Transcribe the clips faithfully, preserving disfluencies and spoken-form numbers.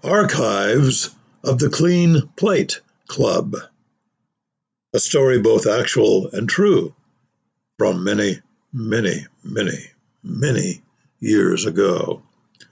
Archives of the Clean Plate Club, a story both actual and true from many, many, many, many years ago.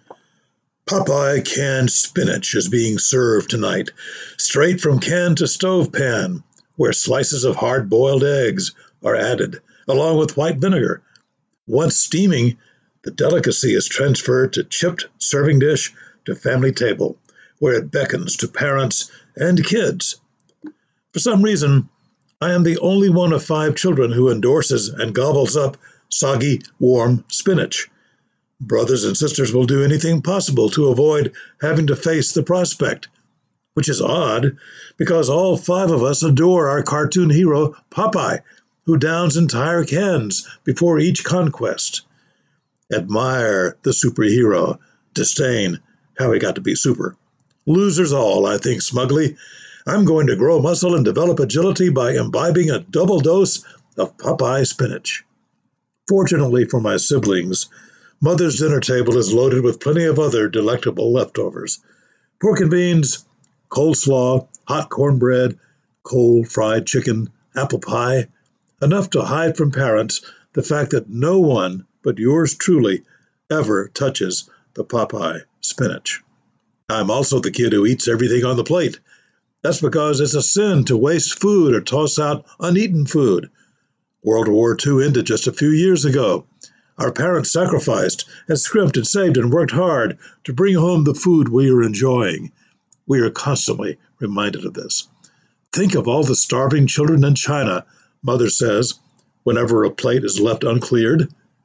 Popeye canned spinach is being served tonight, straight from can to stove pan, where slices of hard-boiled eggs are added, along with white vinegar. Once steaming, the delicacy is transferred to chipped serving dish to family table, where it beckons to parents and kids. For some reason, I am the only one of five children who endorses and gobbles up soggy, warm spinach. Brothers and sisters will do anything possible to avoid having to face the prospect, which is odd because all five of us adore our cartoon hero, Popeye, who downs entire cans before each conquest. Admire the superhero, disdain how he got to be super. Losers all, I think smugly. I'm going to grow muscle and develop agility by imbibing a double dose of Popeye spinach. Fortunately for my siblings, Mother's dinner table is loaded with plenty of other delectable leftovers. Pork and beans, coleslaw, hot cornbread, cold fried chicken, apple pie, enough to hide from parents the fact that no one but yours truly ever touches the Popeye spinach. I'm also the kid who eats everything on the plate. That's because it's a sin to waste food or toss out uneaten food. World War Two ended just a few years ago. Our parents sacrificed and scrimped and saved and worked hard to bring home the food we are enjoying. We are constantly reminded of this. Think of all the starving children in China, Mother says, whenever a plate is left uncleared.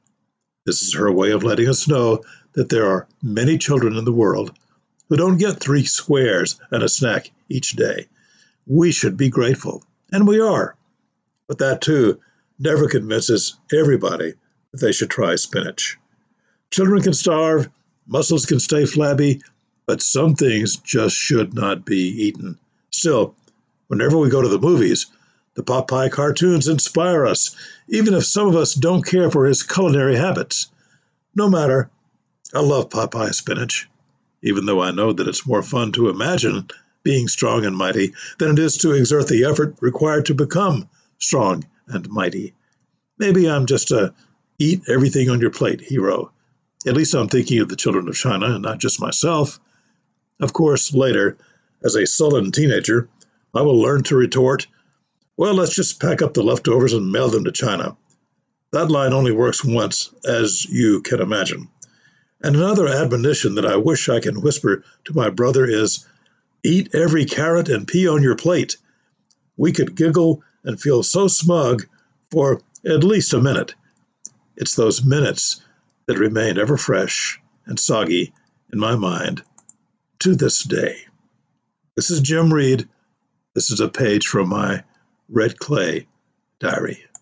This is her way of letting us know that there are many children in the world who don't get three squares and a snack each day. We should be grateful, and we are. But that, too, never convinces everybody that they should try spinach. Children can starve, muscles can stay flabby, but some things just should not be eaten. Still, whenever we go to the movies, the Popeye cartoons inspire us, even if some of us don't care for his culinary habits. No matter, I love Popeye spinach, even though I know that it's more fun to imagine being strong and mighty than it is to exert the effort required to become strong and mighty. Maybe I'm just a eat everything on your plate hero. At least I'm thinking of the children of China and not just myself. Of course, later, as a sullen teenager, I will learn to retort, well, let's just pack up the leftovers and mail them to China. That line only works once, as you can imagine. And another admonition that I wish I can whisper to my brother is, eat every carrot and pea on your plate. We could giggle and feel so smug for at least a minute. It's those minutes that remain ever fresh and soggy in my mind to this day. This is Jim Reed. This is a page from my Red Clay diary.